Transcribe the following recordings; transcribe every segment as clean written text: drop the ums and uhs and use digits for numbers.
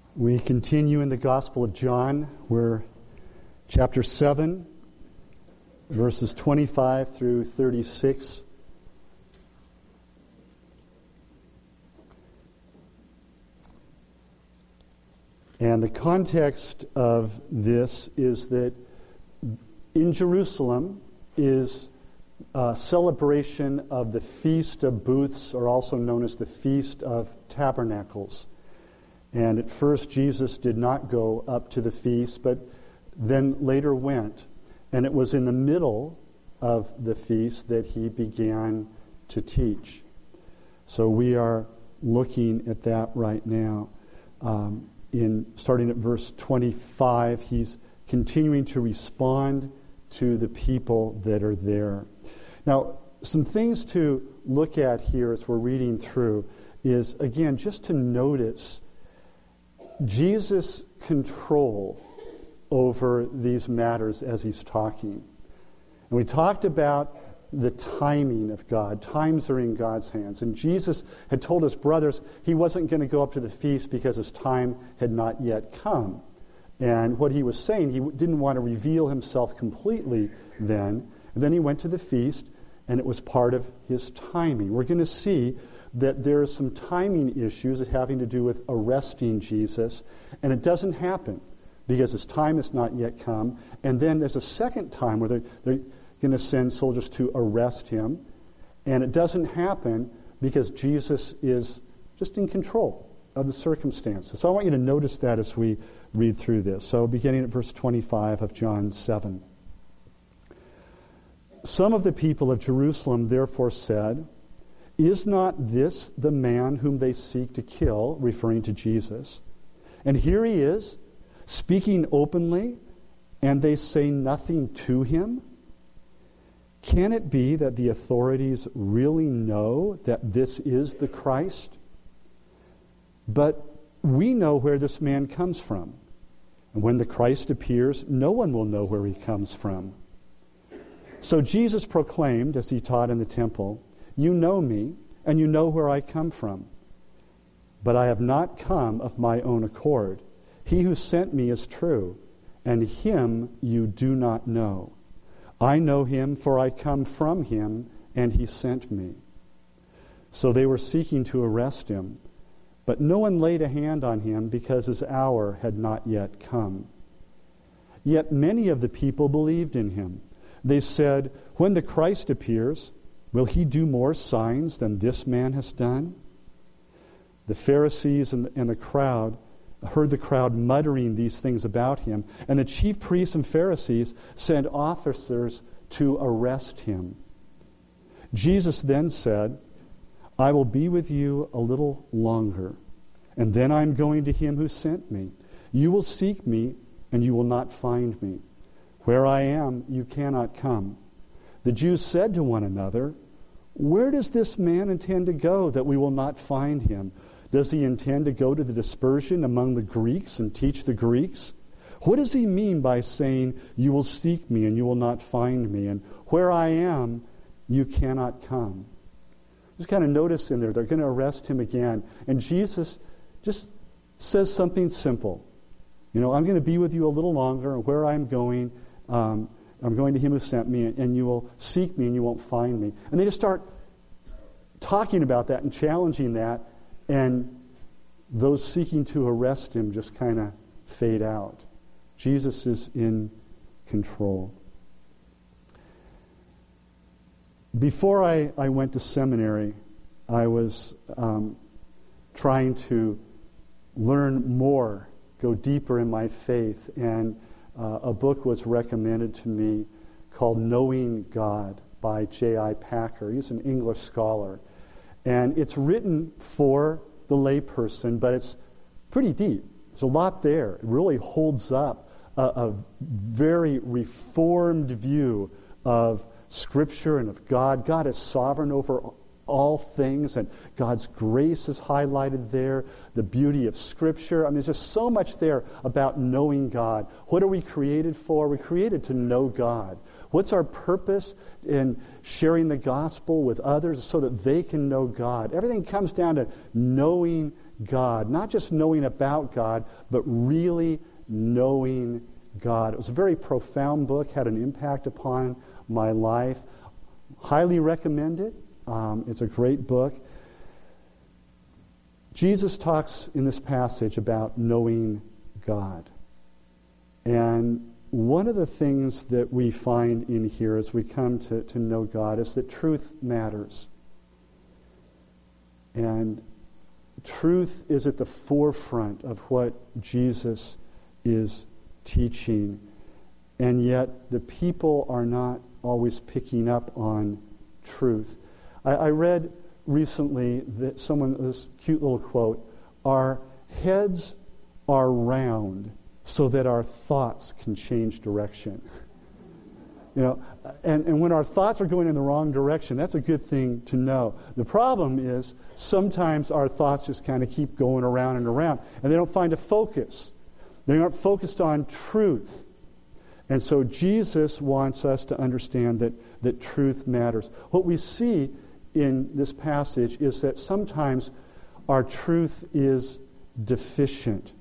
We continue in the Gospel of John. We're chapter 7, verses 25 through 36. And the context of this is that in Jerusalem is a celebration of the Feast of Booths, or also known as the Feast of Tabernacles. And at first Jesus did not go up to the feast, but then later went. And it was in the middle of the feast that he began to teach. So we are looking at that right now. Starting at verse 25, he's continuing to respond to the people that are there. Now, some things to look at here as we're reading through is, again, just to notice Jesus' control over these matters as he's talking. And we talked about the timing of God. Times are in God's hands. And Jesus had told his brothers he wasn't going to go up to the feast because his time had not yet come. And what he was saying, he didn't want to reveal himself completely then. And then he went to the feast, and it was part of his timing. We're going to see that there are some timing issues having to do with arresting Jesus, and it doesn't happen because his time has not yet come. And then there's a second time where they're going to send soldiers to arrest him, and it doesn't happen because Jesus is just in control of the circumstances. So I want you to notice that as we read through this. So beginning at verse 25 of John 7. Some of the people of Jerusalem therefore said, "Is not this the man whom they seek to kill?" referring to Jesus. "And here he is, speaking openly, and they say nothing to him? Can it be that the authorities really know that this is the Christ? But we know where this man comes from. And when the Christ appears, no one will know where he comes from." So Jesus proclaimed, as he taught in the temple, "You know me, and you know where I come from. But I have not come of my own accord. He who sent me is true, and him you do not know. I know him, for I come from him, and he sent me." So they were seeking to arrest him, but no one laid a hand on him because his hour had not yet come. Yet many of the people believed in him. They said, "When the Christ appears, will he do more signs than this man has done?" The Pharisees and the crowd heard the crowd muttering these things about him, and the chief priests and Pharisees sent officers to arrest him. Jesus then said, "I will be with you a little longer, and then I am going to him who sent me. You will seek me, and you will not find me. Where I am, you cannot come." The Jews said to one another, "Where does this man intend to go that we will not find him? Does he intend to go to the dispersion among the Greeks and teach the Greeks? What does he mean by saying, 'You will seek me and you will not find me,' and 'Where I am, you cannot come'?" Just kind of notice in there, they're going to arrest him again. And Jesus just says something simple. I'm going to be with you a little longer, and where I'm going to him who sent me, and you will seek me and you won't find me. And they just start talking about that and challenging that, and those seeking to arrest him just kind of fade out. Jesus is in control. Before I went to seminary, I was trying to learn more, go deeper in my faith, and a book was recommended to me called Knowing God by J.I. Packer. He's an English scholar. And it's written for the layperson, but it's pretty deep. There's a lot there. It really holds up a very reformed view of Scripture and of God. God is sovereign over all things, and God's grace is highlighted there, the beauty of Scripture. There's just so much there about knowing God. What are we created for? We're created to know God. What's our purpose in sharing the gospel with others so that they can know God? Everything comes down to knowing God. Not just knowing about God, but really knowing God. It was a very profound book, had an impact upon my life. Highly recommend it. It's a great book. Jesus talks in this passage about knowing God. And one of the things that we find in here as we come to know God is that truth matters. And truth is at the forefront of what Jesus is teaching. And yet the people are not always picking up on truth. I read recently that this cute little quote, "Our heads are round so that our thoughts can change direction." And when our thoughts are going in the wrong direction, that's a good thing to know. The problem is sometimes our thoughts just kind of keep going around and around, and they don't find a focus. They aren't focused on truth. And so Jesus wants us to understand that truth matters. What we see in this passage is that sometimes our truth is deficient.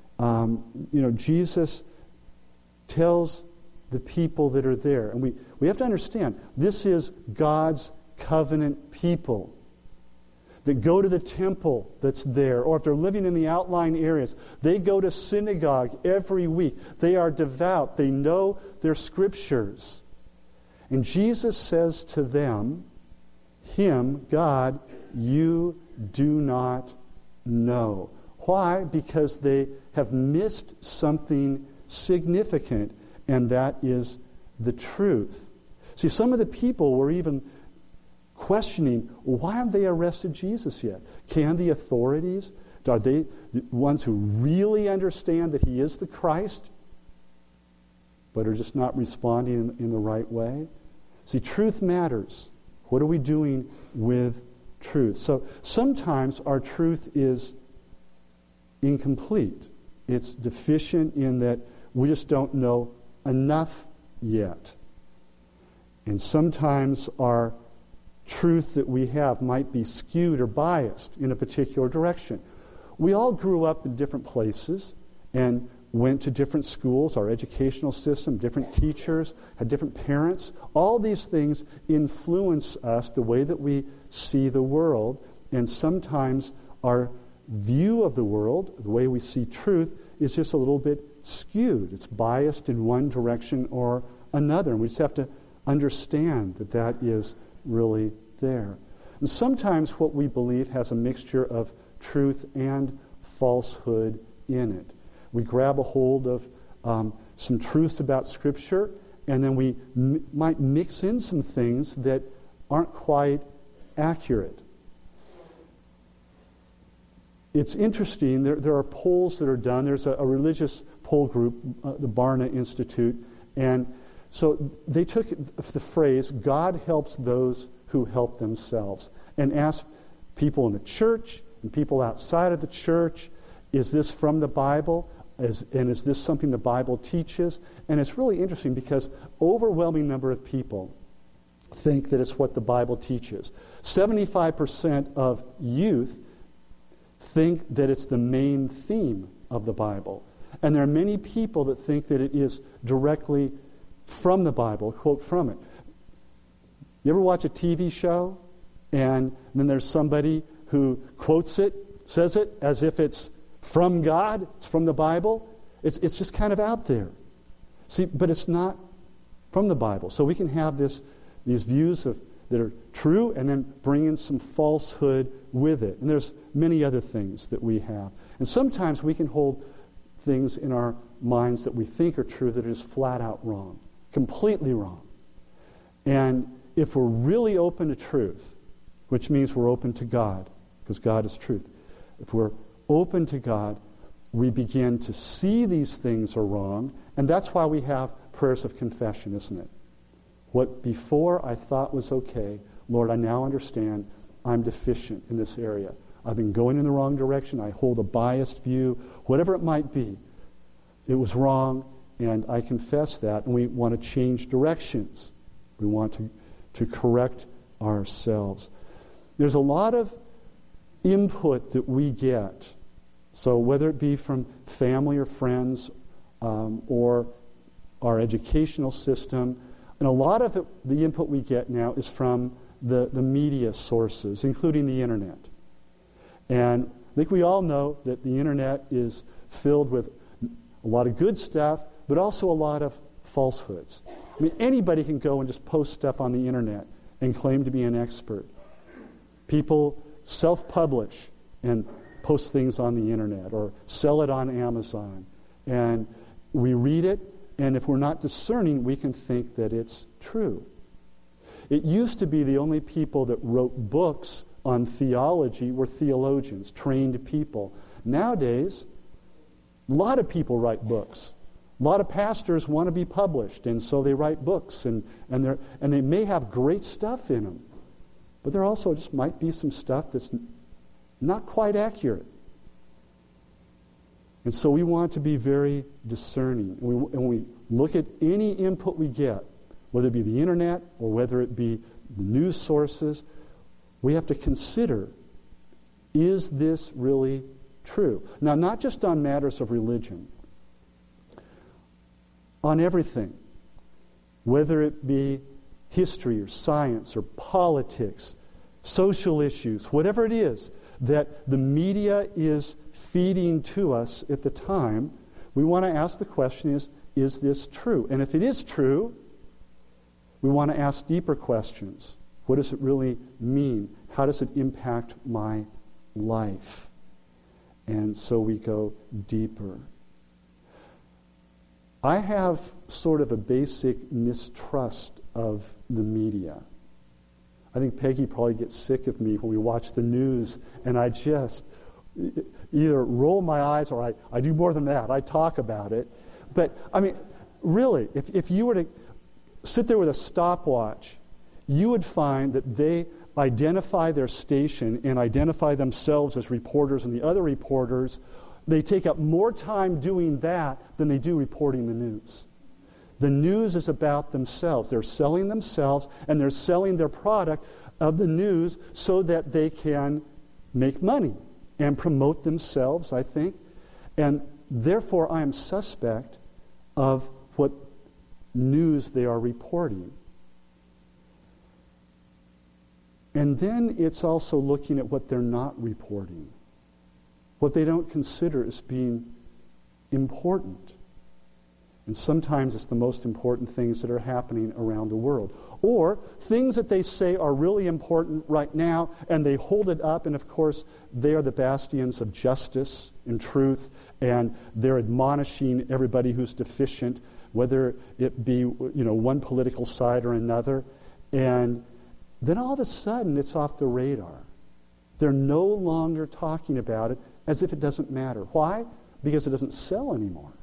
Jesus tells the people that are there, and we have to understand, this is God's covenant people that go to the temple that's there, or if they're living in the outlying areas, they go to synagogue every week. They are devout. They know their scriptures. And Jesus says to them, him, God, you do not know. Why? Because they have missed something significant, and that is the truth. See, some of the people were even questioning, why haven't they arrested Jesus yet? Can the authorities, are they the ones who really understand that he is the Christ, but are just not responding in the right way? See, truth matters. What are we doing with truth? So sometimes our truth is incomplete. It's deficient in that we just don't know enough yet. And sometimes our truth that we have might be skewed or biased in a particular direction. We all grew up in different places and went to different schools, our educational system, different teachers, had different parents. All these things influence us, the way that we see the world, and sometimes our view of the world, the way we see truth, is just a little bit skewed. It's biased in one direction or another, and we just have to understand that that is really there. And sometimes what we believe has a mixture of truth and falsehood in it. We grab a hold of some truths about Scripture, and then we might mix in some things that aren't quite accurate. It's interesting, there are polls that are done. There's a religious poll group, the Barna Institute, and so they took the phrase, God helps those who help themselves, and asked people in the church and people outside of the church, is this from the Bible? And is this something the Bible teaches? And it's really interesting because overwhelming number of people think that it's what the Bible teaches. 75% of youth think that it's the main theme of the Bible. And there are many people that think that it is directly from the Bible, quote from it. You ever watch a TV show and then there's somebody who quotes it, says it as if it's from God, it's from the Bible? It's just kind of out there. See, but it's not from the Bible. So we can have these views that are true and then bring in some falsehood with it. And there's many other things that we have. And sometimes we can hold things in our minds that we think are true that are just flat out wrong, completely wrong. And if we're really open to truth, which means we're open to God, because God is truth, if we're open to God, we begin to see these things are wrong, and that's why we have prayers of confession, isn't it? What before I thought was okay, Lord, I now understand I'm deficient in this area. I've been going in the wrong direction. I hold a biased view, whatever it might be. It was wrong, and I confess that, and we want to change directions. We want to correct ourselves. There's a lot of input that we get, so whether it be from family or friends or our educational system, and a lot of the input we get now is from the media sources, including the internet. And I think we all know that the internet is filled with a lot of good stuff, but also a lot of falsehoods. I mean, anybody can go and just post stuff on the internet and claim to be an expert. People self-publish and post things on the internet or sell it on Amazon. And we read it, and if we're not discerning, we can think that it's true. It used to be the only people that wrote books on theology were theologians, trained people. Nowadays, a lot of people write books. A lot of pastors want to be published, and so they write books, and they may have great stuff in them. But there also just might be some stuff that's not quite accurate. And so we want to be very discerning. And we look at any input we get, whether it be the internet or whether it be the news sources, we have to consider, is this really true? Now, not just on matters of religion, on everything, whether it be history or science or politics, social issues, whatever it is that the media is feeding to us at the time, we want to ask the question is this true? And if it is true, we want to ask deeper questions. What does it really mean? How does it impact my life? And so we go deeper. I have sort of a basic mistrust of the media. I think Peggy probably gets sick of me when we watch the news, and I just either roll my eyes or I do more than that. I talk about it. But, I mean, really, if you were to sit there with a stopwatch, you would find that they identify their station and identify themselves as reporters, and the other reporters, they take up more time doing that than they do reporting the news. The news is about themselves. They're selling themselves, and they're selling their product of the news so that they can make money and promote themselves, I think. And therefore, I am suspect of what news they are reporting. And then it's also looking at what they're not reporting, what they don't consider as being important. And sometimes it's the most important things that are happening around the world. Or things that they say are really important right now, and they hold it up, and of course, they are the bastions of justice and truth, and they're admonishing everybody who's deficient, whether it be one political side or another. And then all of a sudden, it's off the radar. They're no longer talking about it as if it doesn't matter. Why? Because it doesn't sell anymore.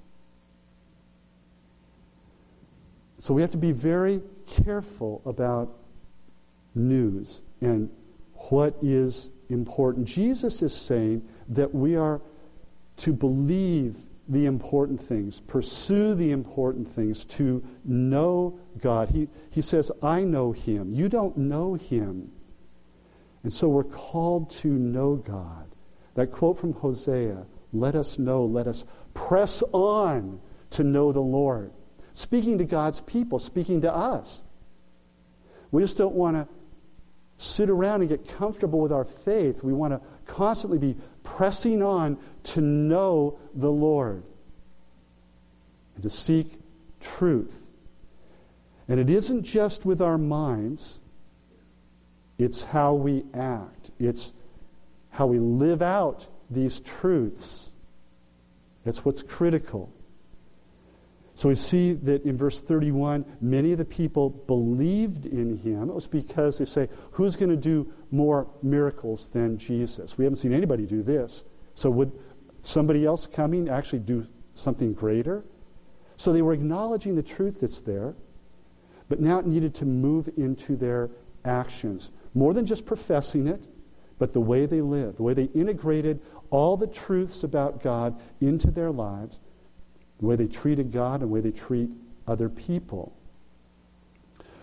So we have to be very careful about news and what is important. Jesus is saying that we are to believe the important things, pursue the important things, to know God. He says, I know Him. You don't know Him. And so we're called to know God. That quote from Hosea, let us know, let us press on to know the Lord. Speaking to God's people, speaking to us. We just don't want to sit around and get comfortable with our faith. We want to constantly be pressing on to know the Lord and to seek truth. And it isn't just with our minds. It's how we act. It's how we live out these truths. That's what's critical. So we see that in verse 31, many of the people believed in Him. It was because they say, who's going to do more miracles than Jesus? We haven't seen anybody do this. So would somebody else coming actually do something greater? So they were acknowledging the truth that's there, but now it needed to move into their actions. More than just professing it, but the way they lived, the way they integrated all the truths about God into their lives, the way they treated God, and the way they treat other people.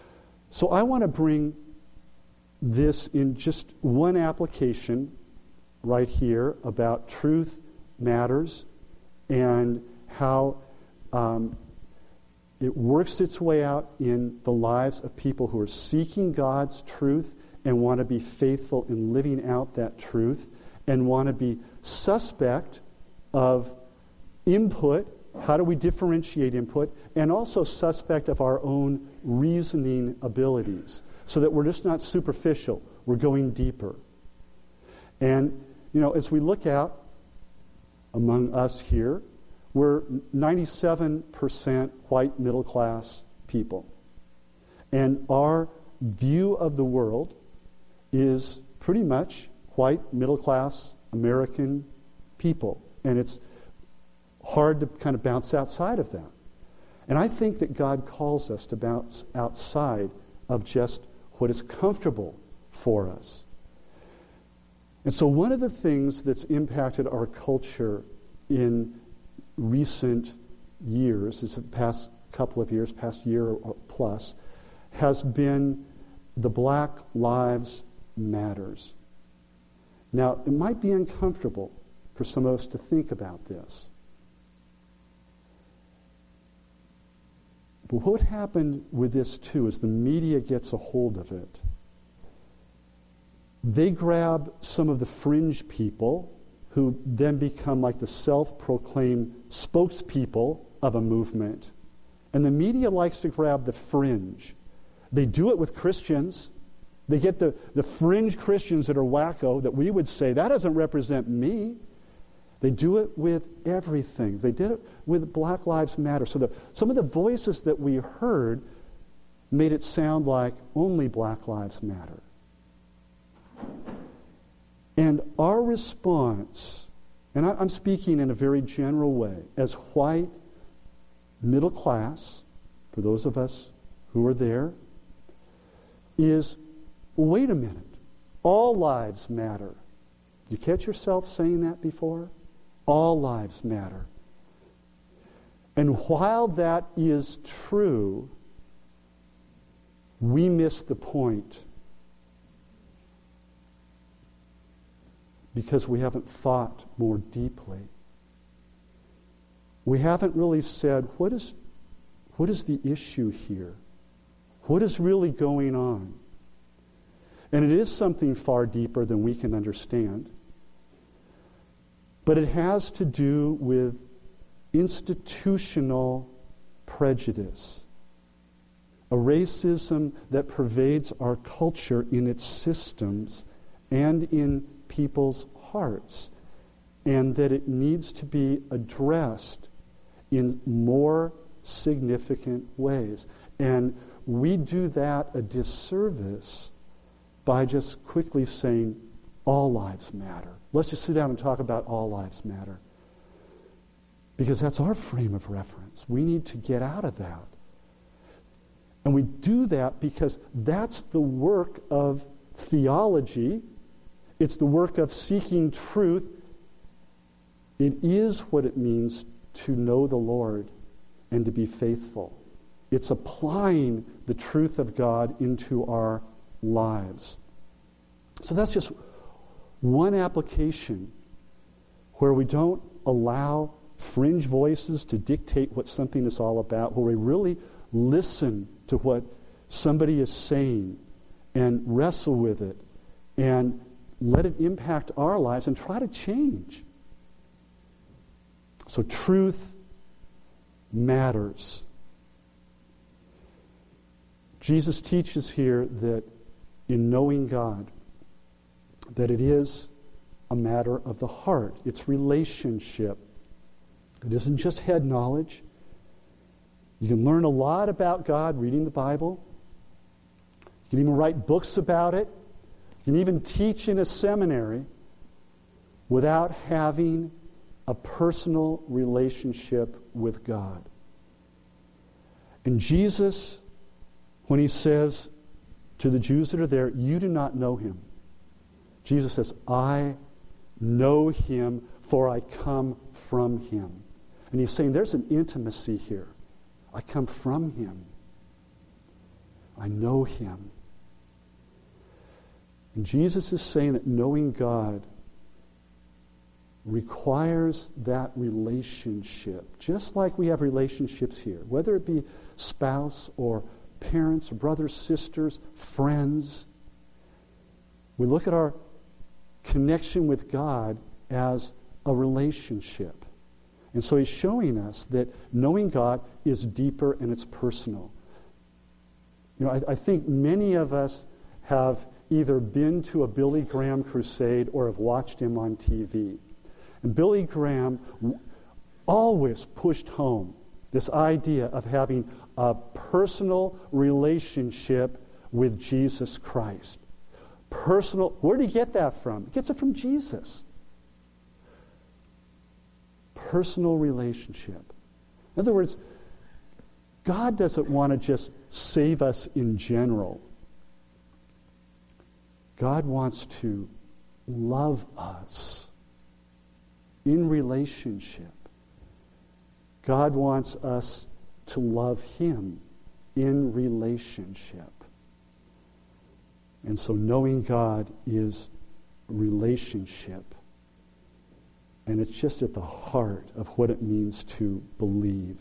So I want to bring this in just one application right here about truth matters and how it works its way out in the lives of people who are seeking God's truth and want to be faithful in living out that truth and want to be suspect of input. How do we differentiate input? And also suspect of our own reasoning abilities so that we're just not superficial. We're going deeper. And, as we look out among us here, we're 97% white middle class people. And our view of the world is pretty much white middle class American people. And it's hard to kind of bounce outside of that. And I think that God calls us to bounce outside of just what is comfortable for us. And so one of the things that's impacted our culture in recent years, is the past couple of years, past year or plus, has been the Black Lives Matters. Now, it might be uncomfortable for some of us to think about this. But what happened with this, too, is the media gets a hold of it. They grab some of the fringe people who then become like the self-proclaimed spokespeople of a movement. And the media likes to grab the fringe. They do it with Christians. They get the fringe Christians that are wacko, that we would say, that doesn't represent me. They do it with everything. They did it with Black Lives Matter. So some of the voices that we heard made it sound like only Black Lives Matter. And our response, and I'm speaking in a very general way, as white, middle class, for those of us who are there, is, wait a minute, all lives matter. You catch yourself saying that before? All lives matter. And while that is true, we miss the point because we haven't thought more deeply. We haven't really said, what is the issue here? What is really going on? And it is something far deeper than we can understand. But it has to do with institutional prejudice, a racism that pervades our culture in its systems and in people's hearts, and that it needs to be addressed in more significant ways. And we do that a disservice by just quickly saying, all lives matter. Let's just sit down and talk about all lives matter. Because that's our frame of reference. We need to get out of that. And we do that because that's the work of theology. It's the work of seeking truth. It is what it means to know the Lord and to be faithful. It's applying the truth of God into our lives. So that's just one application where we don't allow fringe voices to dictate what something is all about, where we really listen to what somebody is saying and wrestle with it and let it impact our lives and try to change. So truth matters. Jesus teaches here that in knowing God, that it is a matter of the heart. It's relationship. It isn't just head knowledge. You can learn a lot about God reading the Bible. You can even write books about it. You can even teach in a seminary without having a personal relationship with God. And Jesus, when he says to the Jews that are there, you do not know him. Jesus says, I know him, for I come from him. And he's saying there's an intimacy here. I come from him. I know him. And Jesus is saying that knowing God requires that relationship, just like we have relationships here, whether it be spouse or parents, brothers, sisters, friends. We look at our connection with God as a relationship. And so he's showing us that knowing God is deeper and it's personal. I think many of us have either been to a Billy Graham crusade or have watched him on TV. And Billy Graham always pushed home this idea of having a personal relationship with Jesus Christ. Personal. Where did he get that from? He gets it from Jesus. Personal relationship. In other words, God doesn't want to just save us in general. God wants to love us in relationship. God wants us to love Him in relationship. And so knowing God is relationship. And it's just at the heart of what it means to believe.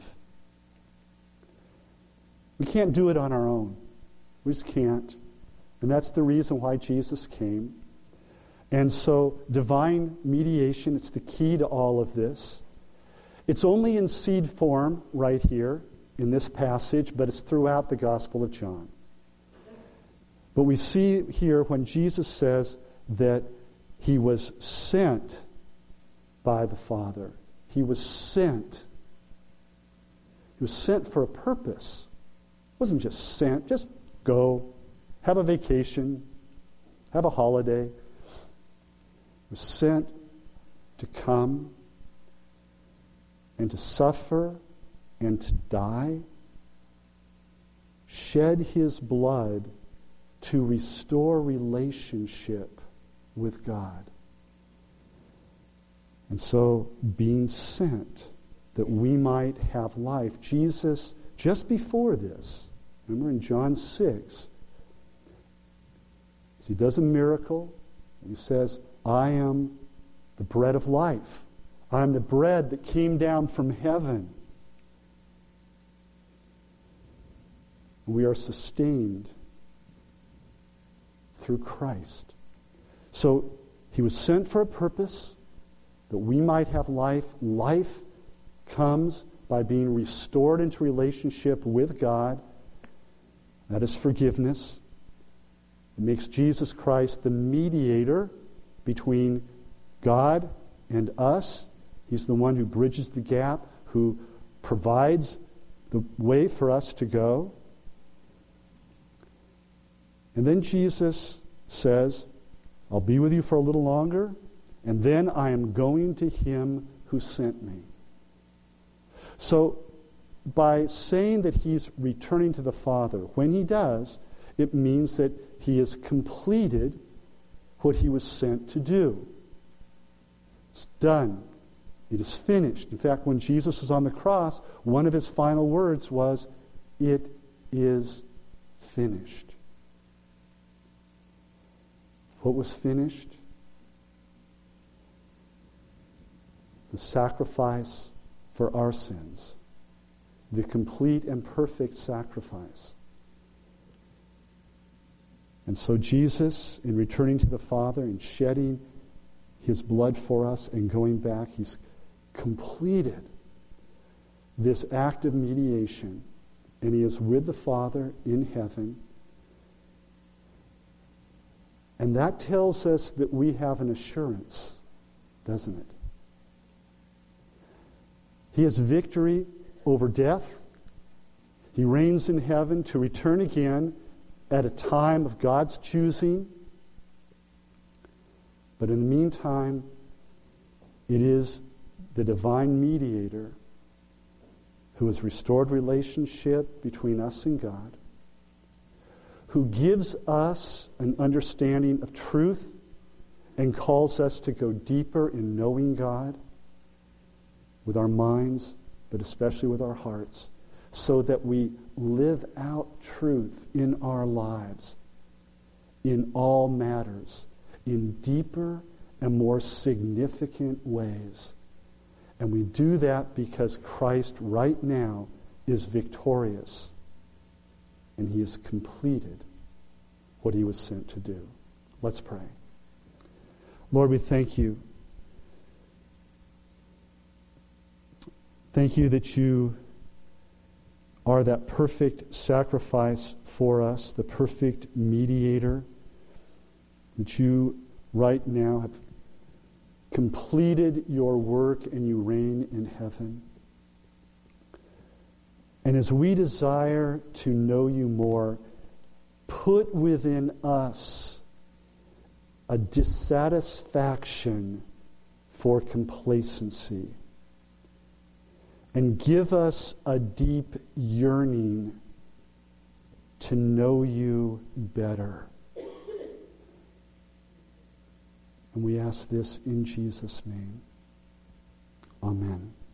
We can't do it on our own. We just can't. And that's the reason why Jesus came. And so divine mediation, it's the key to all of this. It's only in seed form right here in this passage, but it's throughout the Gospel of John. But we see here when Jesus says that he was sent by the Father. He was sent. He was sent for a purpose. It wasn't just sent, just go, have a vacation, have a holiday. He was sent to come and to suffer and to die, shed his blood to restore relationship with God. And so, being sent that we might have life. Jesus, just before this, remember in John 6, he does a miracle, and he says, I am the bread of life. I am the bread that came down from heaven. We are sustained through Christ. So he was sent for a purpose, that we might have life. Life comes by being restored into relationship with God. That is forgiveness. It makes Jesus Christ the mediator between God and us. He's the one who bridges the gap, who provides the way for us to go. And then Jesus says, I'll be with you for a little longer, and then I am going to him who sent me. So, by saying that he's returning to the Father, when he does, it means that he has completed what he was sent to do. It's done. It is finished. In fact, when Jesus was on the cross, one of his final words was, it is finished. What was finished? The sacrifice for our sins. The complete and perfect sacrifice. And so Jesus, in returning to the Father and shedding his blood for us and going back, he's completed this act of mediation. And he is with the Father in heaven. And that tells us that we have an assurance, doesn't it? He has victory over death. He reigns in heaven to return again at a time of God's choosing. But in the meantime, it is the divine mediator who has restored relationship between us and God, who gives us an understanding of truth and calls us to go deeper in knowing God with our minds, but especially with our hearts, so that we live out truth in our lives, in all matters, in deeper and more significant ways. And we do that because Christ right now is victorious, and he has completed what he was sent to do. Let's pray. Lord, we thank you. Thank you that you are that perfect sacrifice for us, the perfect mediator, that you right now have completed your work and you reign in heaven. And as we desire to know you more, put within us a dissatisfaction for complacency, and give us a deep yearning to know you better. And we ask this in Jesus' name. Amen.